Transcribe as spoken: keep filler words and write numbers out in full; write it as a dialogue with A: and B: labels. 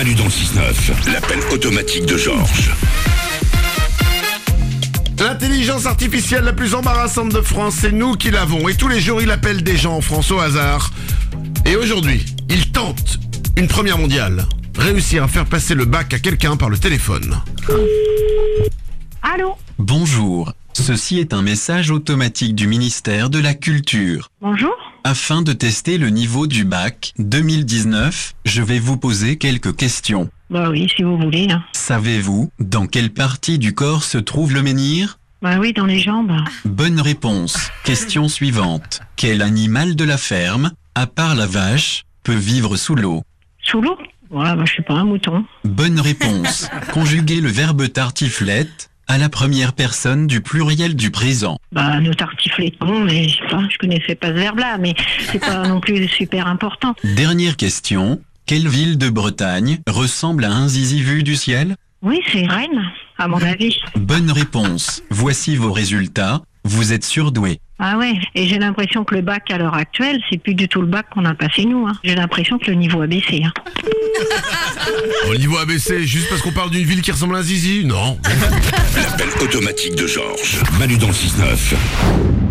A: Manu dans le six neuf, l'appel automatique de Georges.
B: L'intelligence artificielle la plus embarrassante de France, c'est nous qui l'avons. Et tous les jours, il appelle des gens en France au hasard. Et aujourd'hui, il tente une première mondiale. Réussir à faire passer le bac à quelqu'un par le téléphone.
C: Allô ?
D: Bonjour, ceci est un message automatique du ministère de la Culture.
C: Bonjour ?
D: Afin de tester le niveau du bac deux mille dix-neuf, je vais vous poser quelques questions.
C: Bah oui, si vous voulez. Hein.
D: Savez-vous dans quelle partie du corps se trouve le menhir ?
C: Bah oui, dans les jambes.
D: Bonne réponse. Question suivante. Quel animal de la ferme, à part la vache, peut vivre sous l'eau ?
C: Sous l'eau ? Ouais, bah je suis pas un mouton.
D: Bonne réponse. Conjuguez le verbe tartiflette à la première personne du pluriel du présent.
C: Bah nous tartiflettons, mais je sais pas, je connaissais pas ce verbe-là, mais c'est pas non plus super important.
D: Dernière question. Quelle ville de Bretagne ressemble à un zizi vu du ciel ?
C: Oui, c'est Rennes, à mon avis.
D: Bonne réponse. Voici vos résultats. Vous êtes surdoué.
C: Ah ouais, et j'ai l'impression que le bac à l'heure actuelle, c'est plus du tout le bac qu'on a passé nous. Hein. J'ai l'impression que le niveau a baissé. Hein.
B: Au niveau A B C, juste parce qu'on parle d'une ville qui ressemble à un zizi ? Non.
A: L'appel automatique de Georges. Manu dans le six neuf.